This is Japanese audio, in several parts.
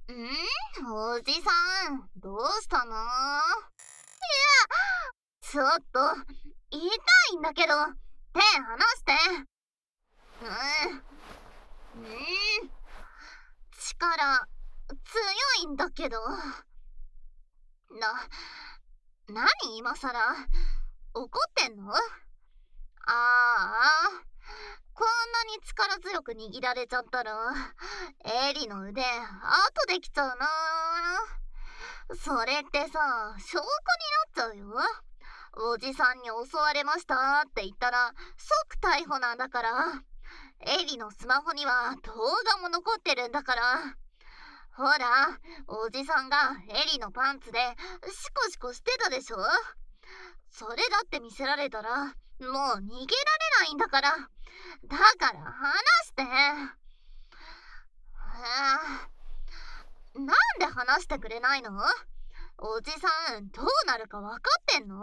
おじさん、どうしたの？ちょっと、痛いんだけど、手離して。力、強いんだけど。何今さら？怒ってんの？ああ、こんなに力強く握られちゃったら、エリの腕、後できちゃうな。それってさ、証拠になっちゃうよ。おじさんに襲われましたって言ったら、即逮捕なんだから。エリのスマホには動画も残ってるんだから。ほら、おじさんがエリのパンツでシコシコしてたでしょ。それだって見せられたら、もう逃げられないんだから。だから話して。なんで話してくれないの？おじさん、どうなるか分かってんの？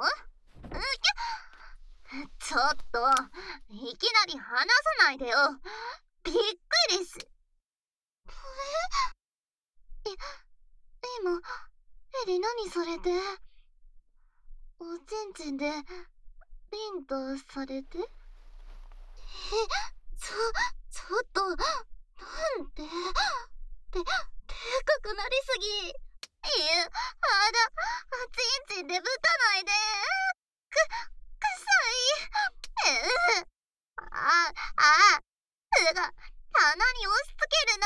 ちょっと、いきなり話さないでよ。びっくりし。今、エリ何されて？おちんちんで、ビンタされて？ちょっと、なんで？でかくなりすぎ。ちんちんでぶたないで。くさい。鼻に押し付ける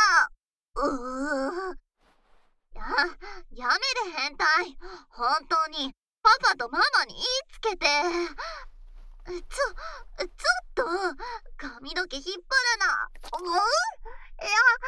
な。やめで変態。本当にパパとママに言いつけて。ちょっと髪の毛引っ張るな。いや、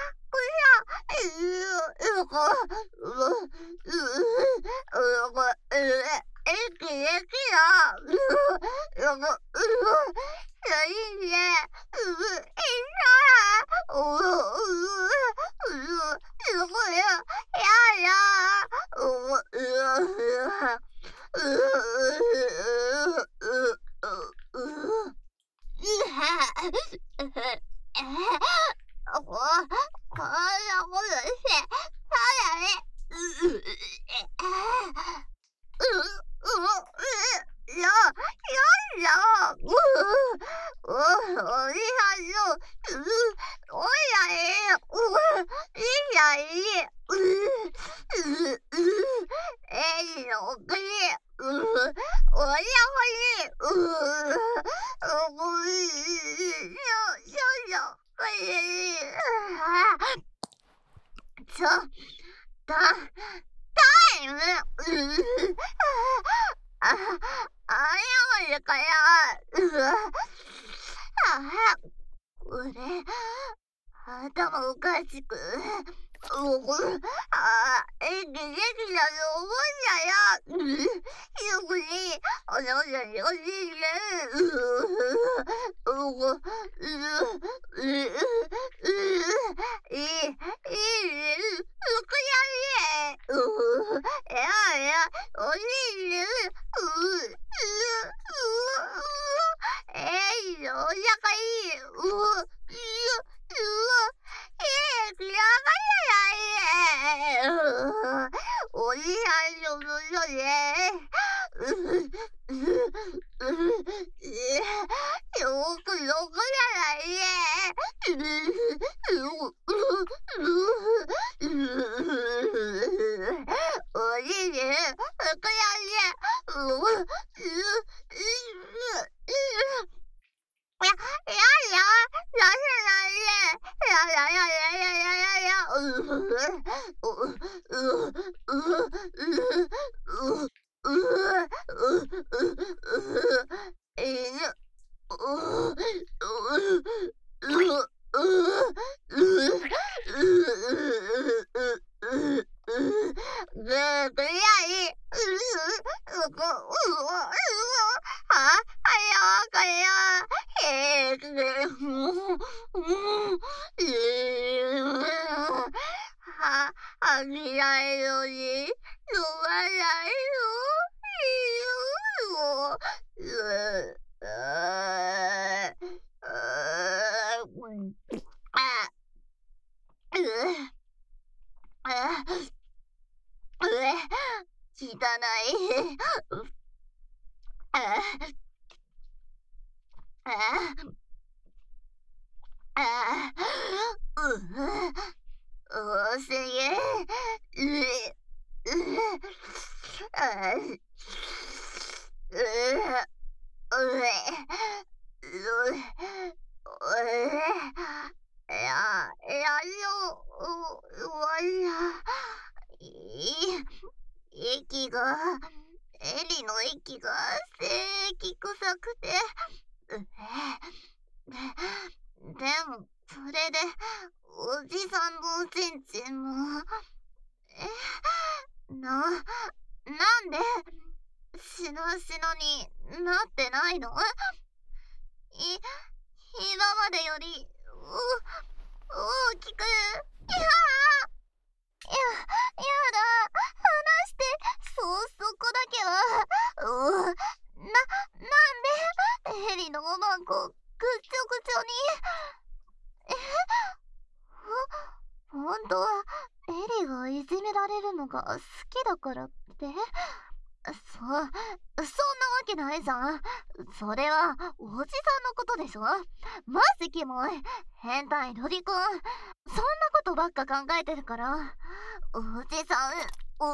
タイム。謝るから。俺、頭おかしく。演技できたと思ったよ。すぐに、お父さんに教えおじさんのことで、よく残らないで。おじいね、くやしい。やだ、出せないで。飽きないのに、しょうがないの。 汚い。多すぎ。息が、エリの息がせーき臭くて、でも、それで、おじさんのおちんちんも、なんで、しなしなになってないの？今までより、大きく、やだ、離して、そこだけは、なんで、エリのおまんこ、ぐっちょぐちょに。ほんとは、エリがいじめられるのが好きだからって？そんなわけないじゃん。それは、おじさんのことでしょ？マジキモい。変態ロリコン。そんなことばっか考えてるから。おじさん、に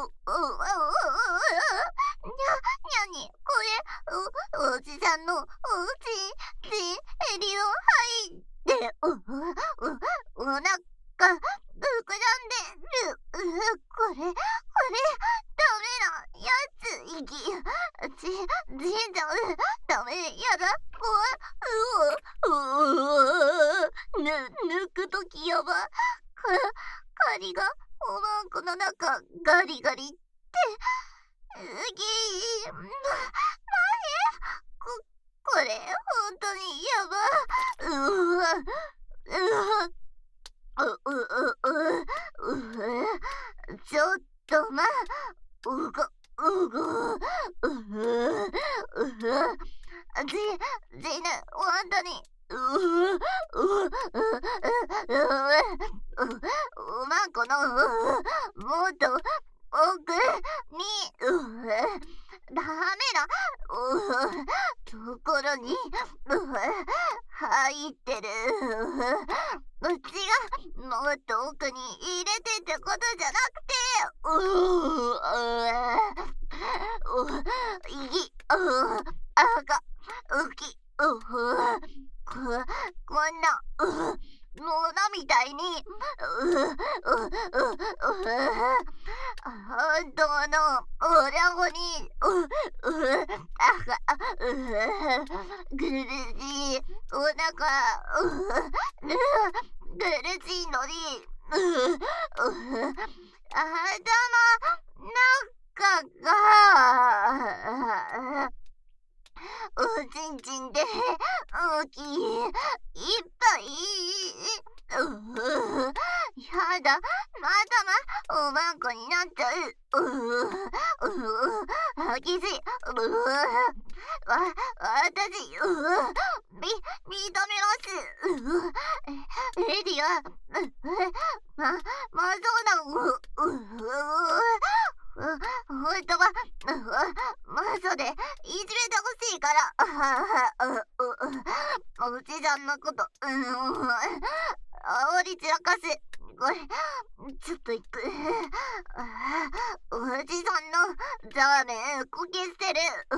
ゃに、これ、おじさんのおちん、エリを吐いて、おなか、膨らんでる。これ、ダメなやつ、息。じんじゃん、ダメ、やだ、抜くときやば。カリがおまんこの中ガリガリって。これ本当にやば。ちょっとじね、本当に。おまんこの、もっと奥に、ダメな、ところに、入ってる。うちがもっと奥に入れてってことじゃなくて、こんな、ものみたいに、本当のおらごに、苦しい、お腹、苦しいのに、中が、おちんちんで大きい、いっぱい。やだ、おまんこになっちゃう。きつい。私、認めます。エリア、そうだ。ほんとは、嘘でいじめてほしいから。おじさんのこと、煽り散らかす。これ、ちょっと行く。おじさんのザーメンこけ捨てる。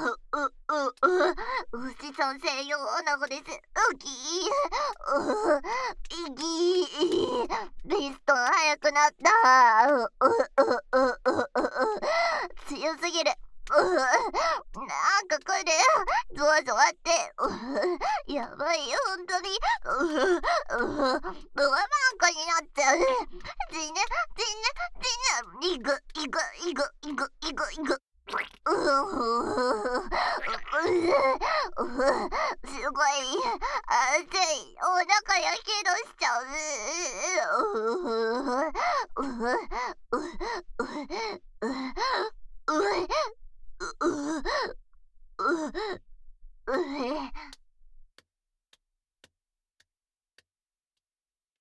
おじさん専用女子です。リスト早くなった。強すぎる。なんかこれゾワゾワってやばいよ、ほんとに。おまんこになっちゃう。いく。すごい熱い。お腹やけどしちゃう。